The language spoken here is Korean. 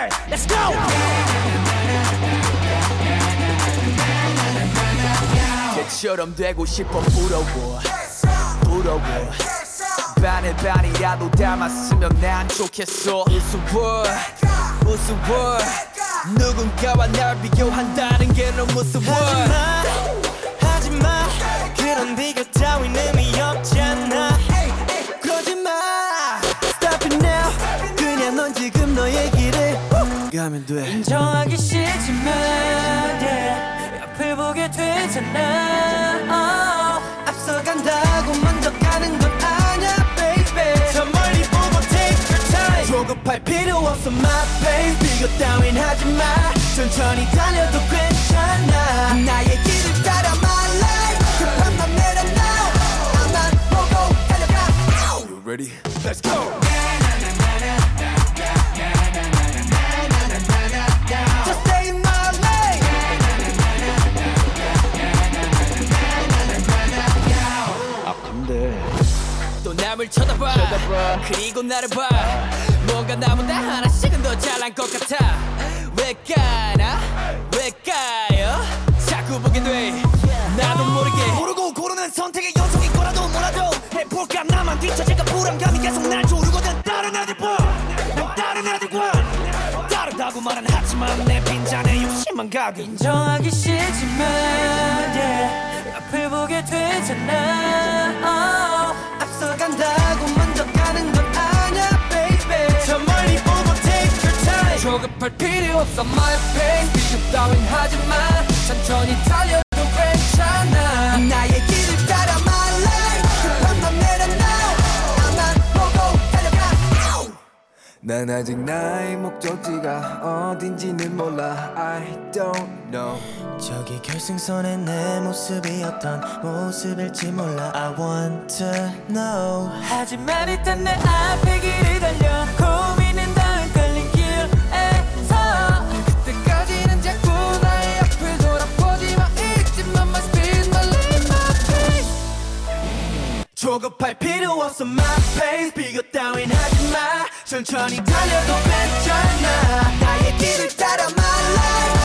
there. Let's go. 걔처럼 되고 싶어 부러워 부러워 반을 반이라도 닮았으면 난 좋겠어 우스워 우스워 누군가와 날 비교한다는 게 너무 무서워 하지마 그런 비교 따윈 의미 없잖아 그러지마 Stop it now 그냥 넌 지금 너의 길을 가면 돼 인정하기 싫지만 yeah, 옆을 보게 되잖아 앞서간다고 먼저 가는 건 아냐 baby 저 멀리 보고 take your time 조급할 필요 없어 my pace 비교 따윈 하지마 천천히 달려도 괜찮아 나의 길을 따라 my life 급한 맘 내려놔 나만 보고 달려가 You ready? Let's go! Just stay in my lane 또 남을 쳐다봐 그리고 나를 봐 뭔가 나보다 하나씩은 더 잘난 것 같아 왜 까나 왜 까요 자꾸 보게 돼 나도 모르게 모르고 고르는 선택의 연속인 거라도 뭐라도 해볼까 나만 뒤처질까 불안감이 계속 날 조르거든 다른 애들과 난 다른 애들과 다르다고 말은 하지만 내 빈잔에 욕심만 가득 인정하기 싫지만 yeah, 앞을 보게 되잖아 앞서간다고 먼저 가는 건 아냐 baby 저 멀리 보고 take your time 조급할 필요 없어 my pace 비교 따윈 하지마 천천히 달려도 괜찮아 나의 길을 따라 my life 급한 맘 내려놔 나만 보고 달려가 난 아직 나의 목적지가 어딘지는 몰라 I don't know 저기 결승선에 내 모습이 어떤 모습일지 몰라 I want to know 하지만 일단 내 앞에 길을 달려 고민은 다 헷갈린 길에서 그때까지는 자꾸 나의 앞을 돌아보지마 잊지마 my speed my lane my pace 조급할 필요 없어 my pace 비교 따윈 하지마 천천히 달려도 괜찮아 나의 길을 따라 my life